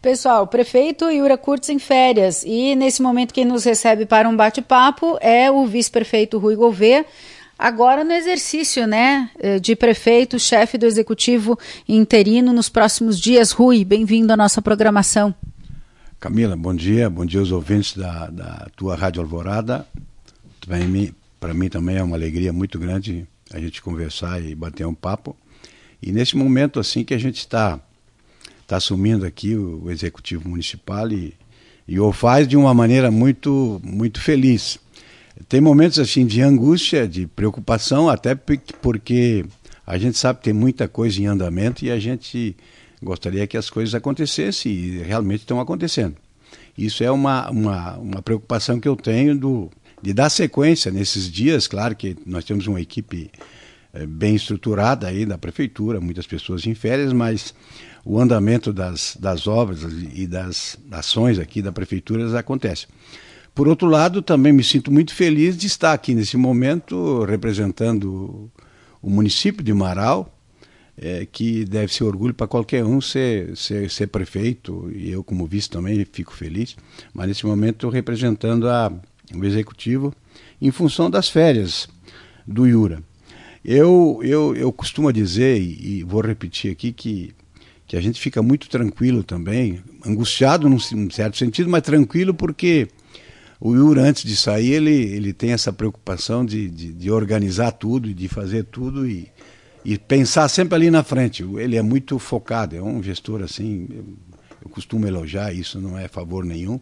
Pessoal, o prefeito Yura Kurtz em férias e nesse momento quem nos recebe para um bate-papo é o vice-prefeito Rui Gouveia, agora no exercício, né, de prefeito, chefe do executivo interino nos próximos dias. Rui, bem-vindo à nossa programação. Camila, bom dia aos ouvintes da tua Rádio Alvorada. Para mim também é uma alegria muito grande a gente conversar e bater um papo. E nesse momento assim que a gente está assumindo aqui o Executivo Municipal e o faz de uma maneira muito, muito feliz. Tem momentos assim de angústia, de preocupação, até porque a gente sabe que tem muita coisa em andamento e a gente gostaria que as coisas acontecessem e realmente estão acontecendo. Isso é uma preocupação que eu tenho de dar sequência nesses dias. Claro que nós temos uma equipe bem estruturada aí da prefeitura, muitas pessoas em férias, mas o andamento das obras e das ações aqui da prefeitura acontece. Por outro lado, também me sinto muito feliz de estar aqui nesse momento representando o município de Marau, que deve ser orgulho para qualquer um ser prefeito, e eu como vice também fico feliz, mas nesse momento estou representando o executivo em função das férias do Yura. Eu costumo dizer, e vou repetir aqui, que a gente fica muito tranquilo também, angustiado num certo sentido, mas tranquilo porque o Yura, antes de sair, ele tem essa preocupação de organizar tudo, de fazer tudo e pensar sempre ali na frente. Ele é muito focado, é um gestor assim, eu costumo elogiar, isso não é favor nenhum.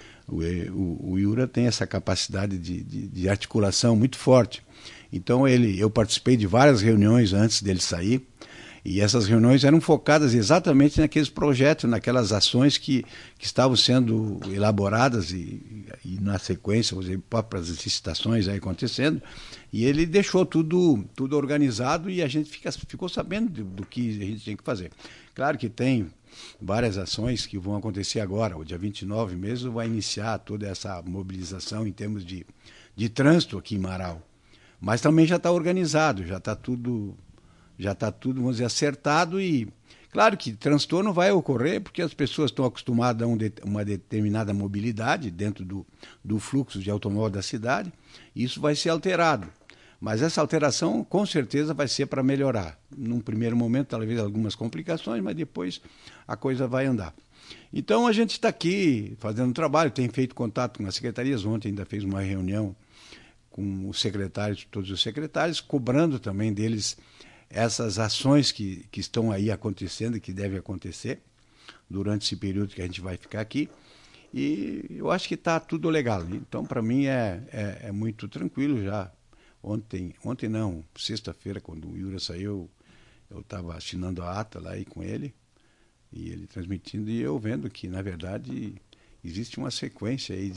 O Yura tem essa capacidade de articulação muito forte. Então eu participei de várias reuniões antes dele sair, e essas reuniões eram focadas exatamente naqueles projetos, naquelas ações que estavam sendo elaboradas e na sequência, as próprias licitações aí acontecendo, e ele deixou tudo organizado e a gente ficou sabendo do que a gente tinha que fazer. Claro que tem várias ações que vão acontecer agora, o dia 29 mesmo vai iniciar toda essa mobilização em termos de trânsito aqui em Marau, mas também já está organizado, já está tudo, vamos dizer, acertado. E claro que transtorno vai ocorrer porque as pessoas estão acostumadas a uma determinada mobilidade dentro do fluxo de automóvel da cidade, e isso vai ser alterado. Mas essa alteração com certeza vai ser para melhorar. Num primeiro momento talvez algumas complicações, mas depois a coisa vai andar. Então a gente está aqui fazendo um trabalho, tem feito contato com as secretarias, ontem ainda fez uma reunião com os secretários, todos os secretários, cobrando também deles essas ações que estão aí acontecendo e que devem acontecer durante esse período que a gente vai ficar aqui. E eu acho que está tudo legal. Então, para mim, é muito tranquilo já. Ontem não, sexta-feira, quando o Yura saiu, eu estava assinando a ata lá aí com ele, e ele transmitindo, e eu vendo que, na verdade, existe uma sequência aí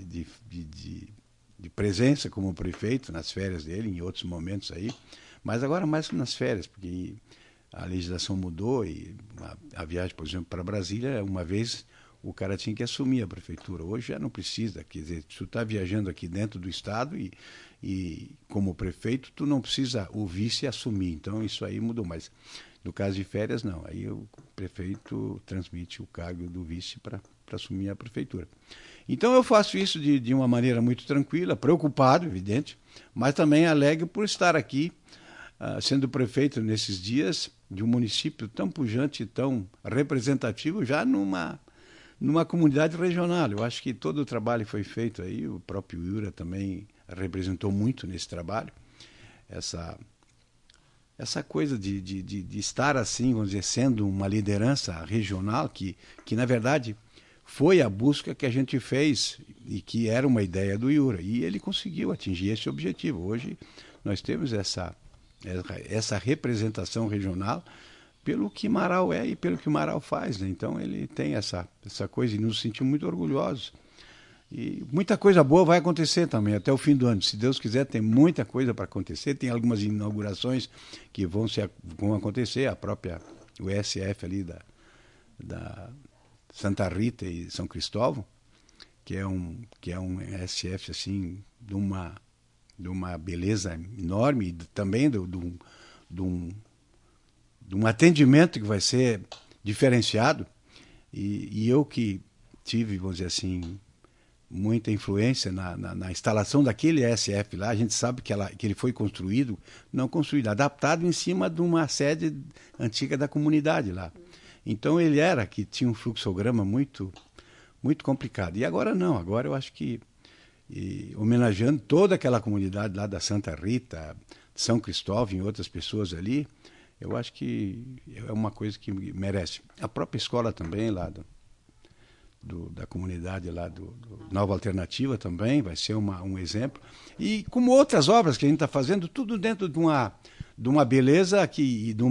de presença como prefeito nas férias dele, em outros momentos aí, mas agora mais que nas férias, porque a legislação mudou e a viagem, por exemplo, para Brasília, uma vez o cara tinha que assumir a prefeitura. Hoje já não precisa, quer dizer, tu está viajando aqui dentro do estado e como prefeito tu não precisa o vice assumir, então isso aí mudou, mas no caso de férias não, aí o prefeito transmite o cargo do vice para assumir a prefeitura. Então eu faço isso de uma maneira muito tranquila, preocupado, evidente, mas também alegre por estar aqui, sendo prefeito nesses dias de um município tão pujante, tão representativo, já numa comunidade regional. Eu acho que todo o trabalho foi feito aí, o próprio Yura também representou muito nesse trabalho, essa coisa de estar assim, vamos dizer, sendo uma liderança regional, que na verdade foi a busca que a gente fez e que era uma ideia do Yura, e ele conseguiu atingir esse objetivo. Hoje nós temos essa representação regional pelo que Marau é e pelo que Marau faz, né? Então ele tem essa coisa e nos sentimos muito orgulhosos. E muita coisa boa vai acontecer também até o fim do ano. Se Deus quiser, tem muita coisa para acontecer. Tem algumas inaugurações que vão acontecer, o SF ali da Santa Rita e São Cristóvão, que é um SF assim, de uma beleza enorme, e também de um atendimento que vai ser diferenciado. E eu que tive, vamos dizer assim, muita influência na instalação daquele SF lá, a gente sabe que ele foi construído, não construído, adaptado em cima de uma sede antiga da comunidade lá. Então ele que tinha um fluxograma muito, muito complicado. E agora não, agora eu acho que, homenageando toda aquela comunidade lá da Santa Rita, São Cristóvão e outras pessoas ali, eu acho que é uma coisa que merece. A própria escola também lá da comunidade lá do Nova Alternativa também vai ser um exemplo. E como outras obras que a gente está fazendo, tudo dentro de uma beleza e de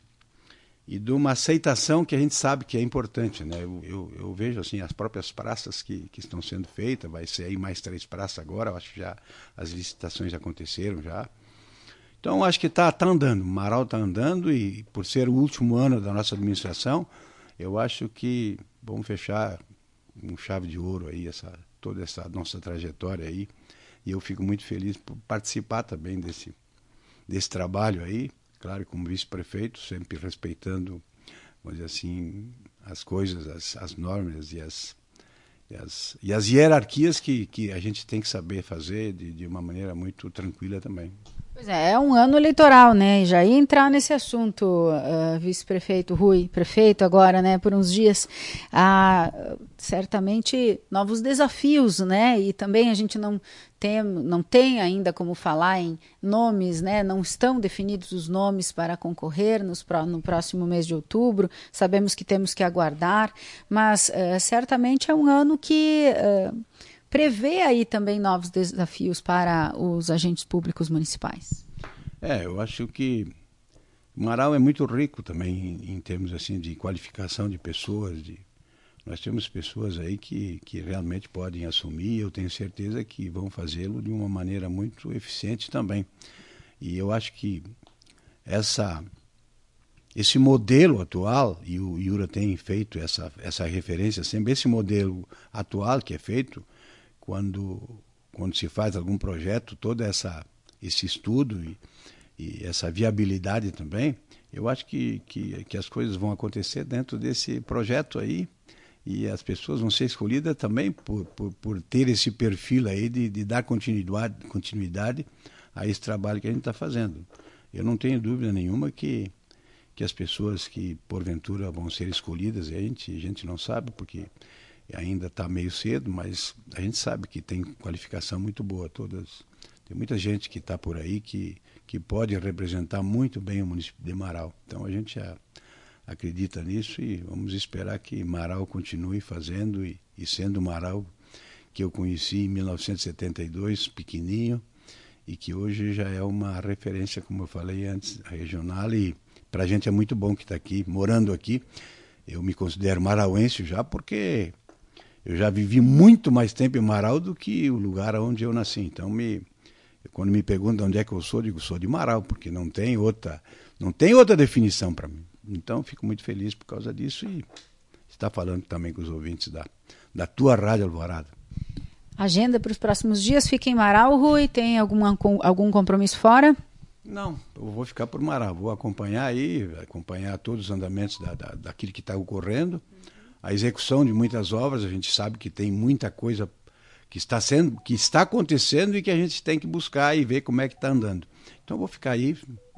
uma aceitação que a gente sabe que é importante, né? Eu vejo assim as próprias praças que estão sendo feitas, vai ser aí mais 3 praças agora, eu acho que já as licitações aconteceram já. Então acho que está andando, o Marau está andando e por ser o último ano da nossa administração, eu acho que vamos fechar com chave de ouro aí toda essa nossa trajetória aí, e eu fico muito feliz por participar também desse trabalho aí, claro, como vice-prefeito, sempre respeitando, vamos dizer assim, as coisas, as normas e as hierarquias que a gente tem que saber fazer de uma maneira muito tranquila também. Pois é um ano eleitoral, né? E já ia entrar nesse assunto, vice-prefeito Rui, prefeito agora, né? Por uns dias, certamente novos desafios, né? E também a gente não tem ainda como falar em nomes, né? Não estão definidos os nomes para concorrer no próximo mês de outubro. Sabemos que temos que aguardar, mas certamente é um ano que prevê aí também novos desafios para os agentes públicos municipais. Eu acho que Marau é muito rico também em termos assim de qualificação de pessoas. Nós temos pessoas aí que realmente podem assumir, e eu tenho certeza que vão fazê-lo de uma maneira muito eficiente também. E eu acho que esse modelo atual, e o Yura tem feito essa referência sempre, esse modelo atual que é feito, quando se faz algum projeto, todo esse estudo e essa viabilidade também, eu acho que as coisas vão acontecer dentro desse projeto aí, e as pessoas vão ser escolhidas também por ter esse perfil aí de dar continuidade a esse trabalho que a gente está fazendo. Eu não tenho dúvida nenhuma que as pessoas que porventura vão ser escolhidas, a gente não sabe, porque ainda está meio cedo, mas a gente sabe que tem qualificação muito boa. Tem muita gente que está por aí que pode representar muito bem o município de Marau. Então a gente acredita nisso e vamos esperar que Marau continue fazendo e sendo o Marau que eu conheci em 1972, pequenininho, e que hoje já é uma referência, como eu falei antes, regional, e para a gente é muito bom que está aqui, morando aqui. Eu me considero marauense já porque eu já vivi muito mais tempo em Marau do que o lugar onde eu nasci. Então, quando me perguntam onde é que eu sou, digo, sou de Marau, porque não tem outra definição para mim. Então, fico muito feliz por causa disso e estar falando também com os ouvintes da tua Rádio Alvorada. Agenda para os próximos dias, fica em Marau, Rui? Tem algum compromisso fora? Não, eu vou ficar por Marau, vou acompanhar todos os andamentos daquilo que está ocorrendo. A execução de muitas obras, a gente sabe que tem muita coisa que está acontecendo e que a gente tem que buscar e ver como é que está andando. Então eu vou ficar aí,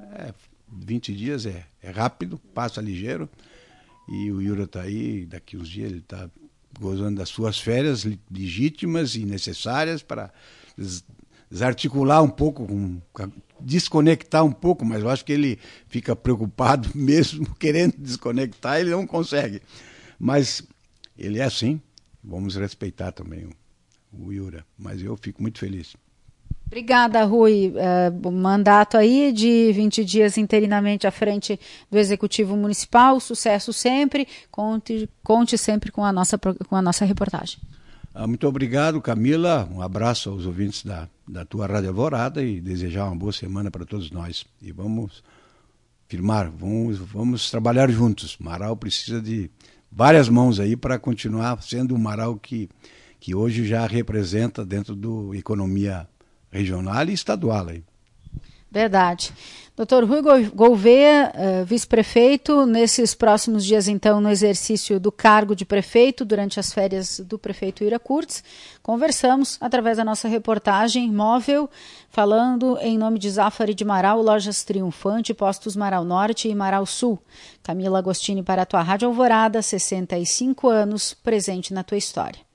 20 dias é rápido, passa ligeiro, e o Yura está aí, daqui uns dias ele está gozando das suas férias legítimas e necessárias para desarticular um pouco, desconectar um pouco, mas eu acho que ele fica preocupado mesmo querendo desconectar, ele não consegue. Mas ele é assim, vamos respeitar também o Yura, mas eu fico muito feliz. Obrigada, Rui. Mandato aí de 20 dias interinamente à frente do Executivo Municipal, sucesso sempre, conte sempre com a nossa reportagem. Muito obrigado, Camila, um abraço aos ouvintes da tua Rádio Alvorada e desejar uma boa semana para todos nós. E vamos firmar, vamos trabalhar juntos. Marau precisa de várias mãos aí para continuar sendo o Marau que hoje já representa dentro da economia regional e estadual aí. Verdade. Dr. Rui Gouveia, vice-prefeito, nesses próximos dias, então, no exercício do cargo de prefeito, durante as férias do prefeito Ira Kurtz, conversamos através da nossa reportagem móvel, falando em nome de Zafari de Marau, Lojas Triunfante, Postos Marau Norte e Marau Sul. Camila Agostini para a tua Rádio Alvorada, 65 anos, presente na tua história.